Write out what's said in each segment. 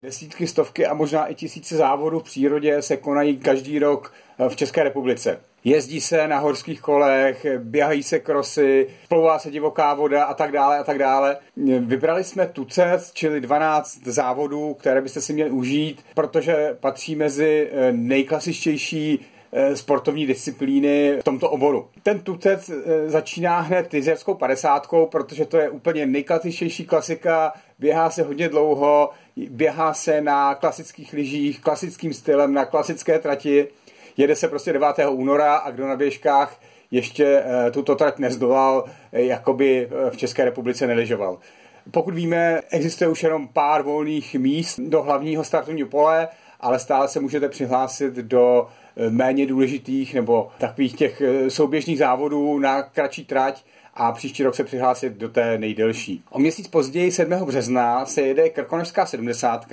Desítky, stovky a možná i tisíce závodů v přírodě se konají každý rok v České republice. Jezdí se na horských kolech, běhají se krosy, plouvá se divoká voda a tak dále a tak dále. Vybrali jsme Tucec, čili 12 závodů, které byste si měli užít, protože patří mezi nejklasičtější sportovní disciplíny v tomto oboru. Ten Tucec začíná hned Tyzerskou 50, protože to je úplně nejklasičtější klasika, běhá se hodně dlouho, běhá se na klasických lyžích, klasickým stylem, na klasické trati, jede se prostě 9. února a kdo na běžkách ještě tuto trať nezdolal, jakoby v České republice nelyžoval. Pokud víme, existuje už jenom pár volných míst do hlavního startovního pole, ale stále se můžete přihlásit do méně důležitých nebo takových těch souběžných závodů na kratší trať a příští rok se přihlásit do té nejdelší. O měsíc později, 7. března, se jede Krkonošská 70.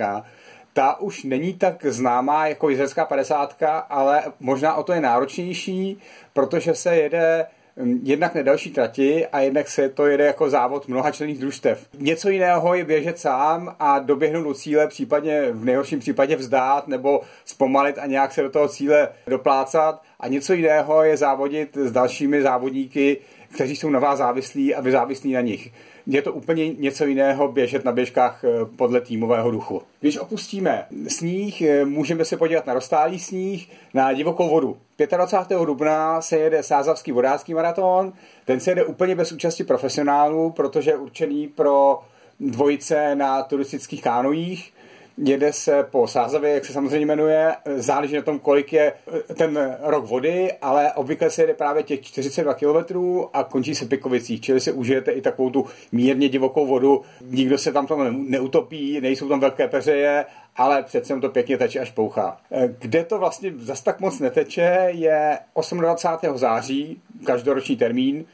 Ta už není tak známá jako Jizerská 50, ale možná o to je náročnější, protože se jede jednak na další trati a jednak se to jede jako závod mnohačlenných družstev. Něco jiného je běžet sám a doběhnout do cíle, případně v nejhorším případě vzdát nebo zpomalit a nějak se do toho cíle doplácat. A něco jiného je závodit s dalšími závodníky, kteří jsou na vás závislí a vy závislí na nich. Je to úplně něco jiného běžet na běžkách podle týmového duchu. Když opustíme sníh, můžeme se podívat na roztálý sníh, na divokou vodu. 25. dubna se jede Sázavský vodácký maraton. Ten se jede úplně bez účasti profesionálů, protože je určený pro dvojice na turistických kánojích. Jede se po Sázavě, jak se samozřejmě jmenuje, záleží na tom, kolik je ten rok vody, ale obvykle se jede právě těch 42 km a končí se v Pikovicích, čili si užijete i takovou tu mírně divokou vodu, nikdo se tam neutopí, nejsou tam velké peřeje, ale přece to pěkně teče až pouchá. Kde to vlastně zas tak moc neteče, je 28. září, každoroční termín,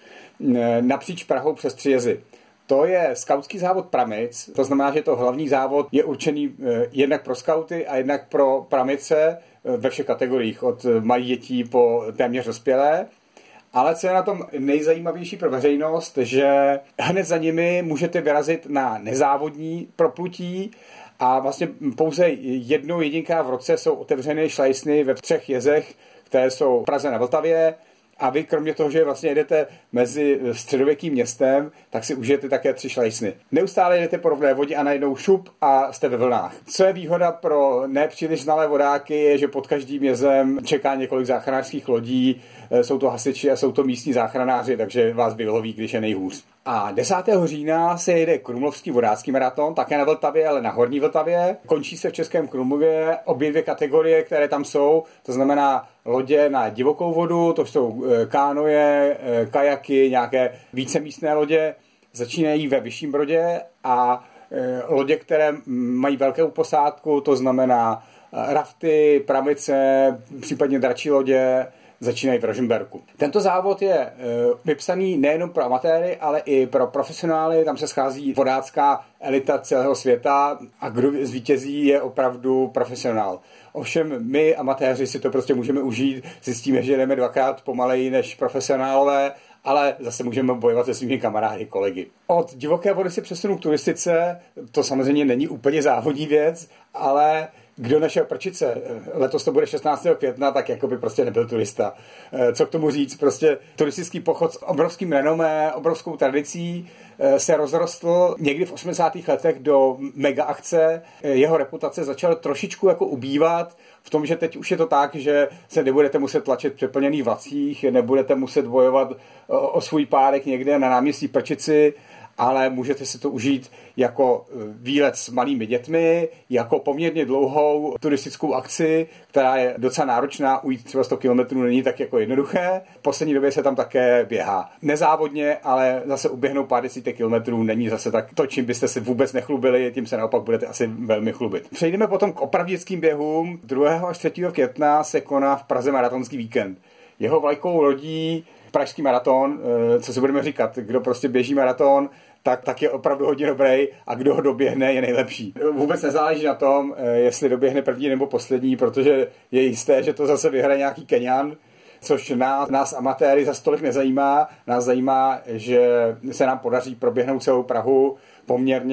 napříč Prahou přes 3 jezy. To je skautský závod Pramic, to znamená, že to hlavní závod je určený jednak pro skauty a jednak pro pramice ve všech kategoriích, od malých dětí po téměř dospělé. Ale co je na tom nejzajímavější pro veřejnost, že hned za nimi můžete vyrazit na nezávodní proplutí a vlastně pouze jednou jedinkrát v roce jsou otevřeny šlajsny ve 3 jezech, které jsou v Praze na Vltavě. A vy kromě toho, že vlastně jedete mezi středověkým městem, tak si užijete také 3 šlajsny. Neustále jedete po rovné vodě a najednou šup a jste ve vlnách. Co je výhoda pro nepříliš znalé vodáky, je, že pod každým jezem čeká několik záchranářských lodí, jsou to hasiči a jsou to místní záchranáři, takže vás vyloví, když je nejhůř. A 10. října se jede Krumlovský vodácký maraton, také na Vltavě, ale na Horní Vltavě. Končí se v Českém Krumlově obě 2 kategorie, které tam jsou, to znamená lodě na divokou vodu, to jsou kánoje, kajaky, nějaké vícemístné lodě, začínají ve Vyšším Brodě a lodě, které mají velkou posádku, to znamená rafty, pramice, případně dračí lodě, začínají v Rožmberku. Tento závod je vypsaný nejenom pro amatéry, ale i pro profesionály. Tam se schází vodácká elita celého světa a kdo zvítězí je opravdu profesionál. Ovšem my, amatéři, si to prostě můžeme užít. Zjistíme, že jdeme 2krát pomaleji než profesionálové, ale zase můžeme bojovat se svými kamarády, kolegy. Od divoké vody si přesunu k turistice. To samozřejmě není úplně závodní věc, ale kdo našel prčice, letos to bude 16. května, tak jako by prostě nebyl turista. Co k tomu říct? Prostě turistický pochod s obrovským renomé, obrovskou tradicí se rozrostl někdy v 80. letech do mega akce. Jeho reputace začala trošičku jako ubývat v tom, že teď už je to tak, že se nebudete muset tlačit v přeplněných vlacích, nebudete muset bojovat o svůj párek někde na náměstí Prčici, ale můžete si to užít jako výlet s malými dětmi, jako poměrně dlouhou turistickou akci, která je docela náročná, ujít třeba 100 km není tak jako jednoduché. V poslední době se tam také běhá. Nezávodně, ale zase uběhnout pár desítek kilometrů není zase tak to, čím byste se vůbec nechlubili, tím se naopak budete asi velmi chlubit. Přejdeme potom k opravdickým běhům. 2. až 3. května se koná v Praze maratonský víkend. Jeho vlajkovou lodí Pražský maraton, co si budeme říkat, kdo prostě běží maraton, tak je opravdu hodně dobrý a kdo ho doběhne, je nejlepší. Vůbec nezáleží na tom, jestli doběhne první nebo poslední, protože je jisté, že to zase vyhraje nějaký Keňan, což nás amatéry za stolik nezajímá. Nás zajímá, že se nám podaří proběhnout celou Prahu poměrně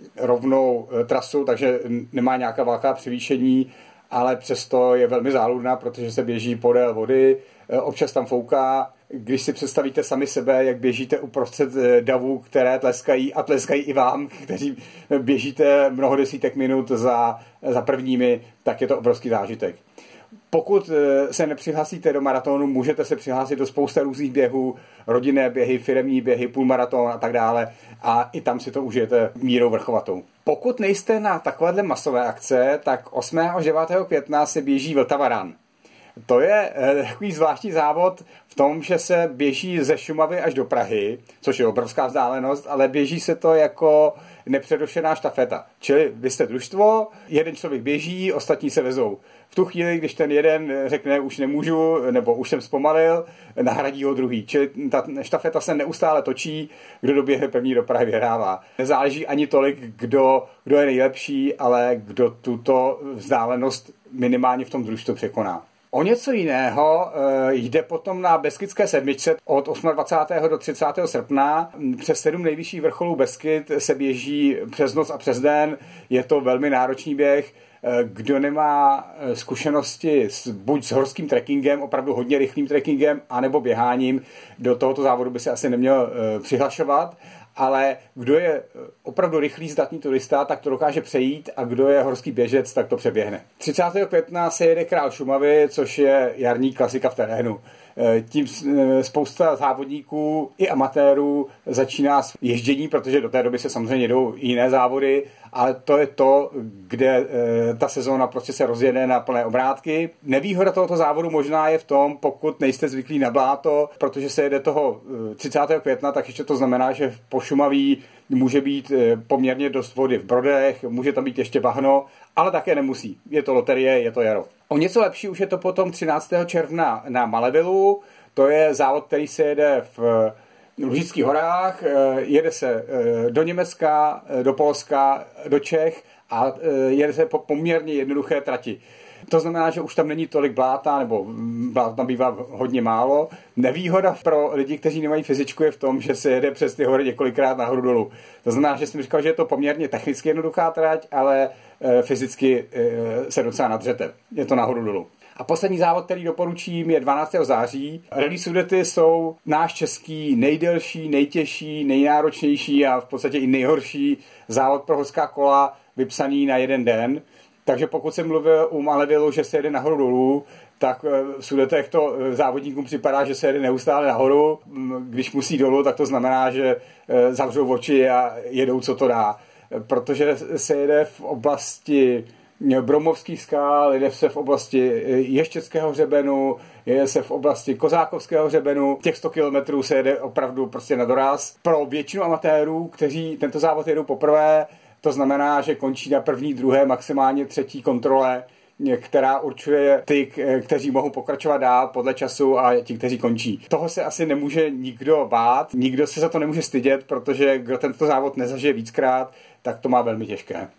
rovnou trasu, takže nemá nějaká velká převýšení, ale přesto je velmi záludná, protože se běží podél vody, občas tam fouká. Když si představíte sami sebe, jak běžíte uprostřed davů, které tleskají a tleskají i vám, kteří běžíte mnoho desítek minut za prvními, tak je to obrovský zážitek. Pokud se nepřihlásíte do maratonu, můžete se přihlásit do spousta různých běhů, rodinné běhy, firemní běhy, půlmaraton a tak dále a i tam si to užijete mírou vrchovatou. Pokud nejste na takovéhle masové akce, tak 8. až 9. května se běží Vltava Run. To je takový zvláštní závod v tom, že se běží ze Šumavy až do Prahy, což je obrovská vzdálenost, ale běží se to jako nepřerušená štafeta. Čili vy jste družstvo, jeden člověk běží, ostatní se vezou. V tu chvíli, když ten jeden řekne už nemůžu, nebo už jsem zpomalil, nahradí ho druhý. Čili ta štafeta se neustále točí, kdo doběhne první do Prahy, vyhrává. Nezáleží ani tolik, kdo je nejlepší, ale kdo tuto vzdálenost minimálně v tom družstvu překoná. O něco jiného jde potom na Beskydské sedmičce od 28. do 30. srpna. Přes 7 nejvyšších vrcholů Beskyd se běží přes noc a přes den. Je to velmi náročný běh. Kdo nemá zkušenosti buď s horským trekkingem, opravdu hodně rychlým trekkingem, anebo běháním, do tohoto závodu by se asi neměl přihlašovat. Ale kdo je opravdu rychlý zdatný turista, tak to dokáže přejít a kdo je horský běžec, tak to přeběhne. 30. května se jede Král Šumavy, což je jarní klasika v terénu. Tím spousta závodníků i amatérů začíná s ježdění, protože do té doby se samozřejmě jedou jiné závody, ale to je to, kde ta sezóna prostě se rozjede na plné obrátky. Nevýhoda tohoto závodu možná je v tom, pokud nejste zvyklí na bláto, protože se jede toho 30. května, tak ještě to znamená, že po Šumaví může být poměrně dost vody v brodech, může tam být ještě bahno, ale také nemusí. Je to loterie, je to jaro. O něco lepší už je to potom 13. června na Malevilu. To je závod, který se jede v Lužických horách, jede se do Německa, do Polska, do Čech a jede se po poměrně jednoduché trati. To znamená, že už tam není tolik bláta, nebo bláta tam bývá hodně málo. Nevýhoda pro lidi, kteří nemají fyzičku, je v tom, že se jede přes ty hory několikrát nahoru dolů. To znamená, že jsem říkal, že je to poměrně technicky jednoduchá trať, ale fyzicky se docela nadřete. Je to nahoru dolů. A poslední závod, který doporučím, je 12. září. Rally Sudety jsou náš český nejdelší, nejtěžší, nejnáročnější a v podstatě i nejhorší závod pro horská kola vypsaný na jeden den. Takže pokud jsem mluvil u Malevilu, že se jede nahoru dolů, tak v Sudetech to závodníkům připadá, že se jede neustále nahoru. Když musí dolů, tak to znamená, že zavřou oči a jedou, co to dá. Protože se jede v oblasti Bromovských skal, jede se v oblasti Ještěckého hřebenu, jede se v oblasti Kozákovského hřebenu. Těch 100 kilometrů se jede opravdu prostě na doraz. Pro většinu amatérů, kteří tento závod jedou poprvé, to znamená, že končí na první, druhé, maximálně třetí kontrole, která určuje ty, kteří mohou pokračovat dál podle času a ti, kteří končí. Toho se asi nemůže nikdo bát, nikdo se za to nemůže stydět, protože kdo tento závod nezažije víckrát, tak to má velmi těžké.